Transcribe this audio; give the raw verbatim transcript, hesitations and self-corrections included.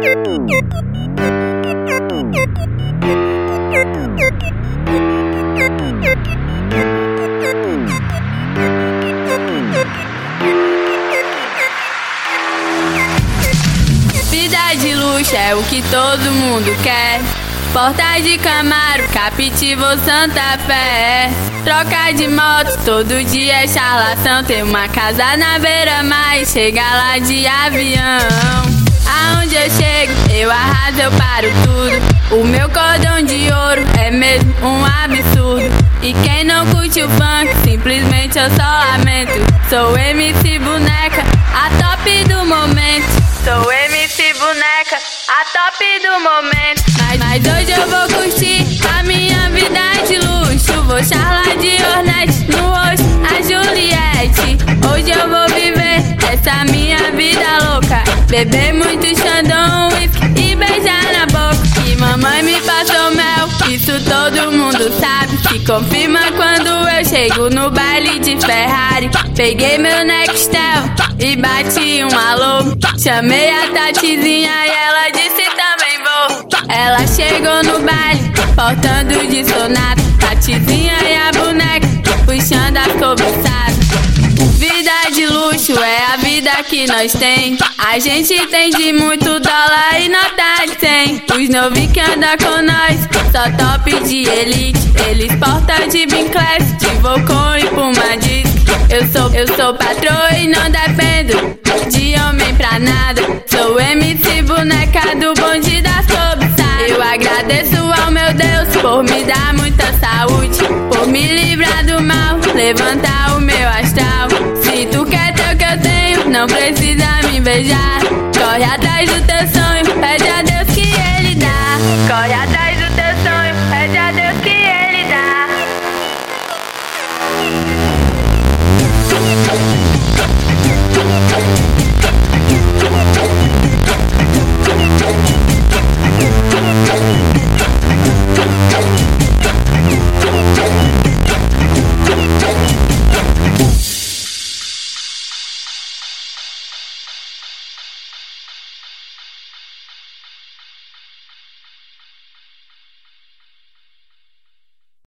Vida de luxo é o que todo mundo quer. Porta de Camaro, Capitivo, Santa Fé. Troca de moto, todo dia é charlatão. Tem uma casa na beira-mar e chega lá de avião. Aonde eu chego, eu arraso, eu paro tudo. O meu cordão de ouro é mesmo um absurdo. E quem não curte o funk, simplesmente eu só lamento. Sou M C Boneca, a top do momento. Sou M C Boneca, a top do momento. Mas, mas hoje eu vou curtir a minha vida de luxo. Vou charlar de Hornet no rosto, a Juliette. Hoje eu vou viver essa minha vida louca. Beber muito Xandão, whisky e beijar na boca. Que mamãe me passou mel, isso todo mundo sabe. Se confirma quando eu chego no baile de Ferrari. Peguei meu Nextel e bati um alô. Chamei a Tatizinha e ela disse também vou. Ela chegou no baile, portando de Sonata. Tatizinha e a boneca, puxando a cobiçada. Vida de luxo é a vida que nós tem. A gente tem de muito dólar e nota de cem. Os novinhos que andam com nós, só top de elite. Eles portam de Bin Class, de Volcom e Puma Disc. Eu sou, eu sou patroa e não dependo de homem pra nada. Sou M C Boneca do bonde das cobiçadas. Eu agradeço ao meu Deus por me dar muita saúde, por me livrar do mal, levantar o meu astral. Se tu quer ter o que eu tenho, não precisa me beijar. Corre atrás do teu sonho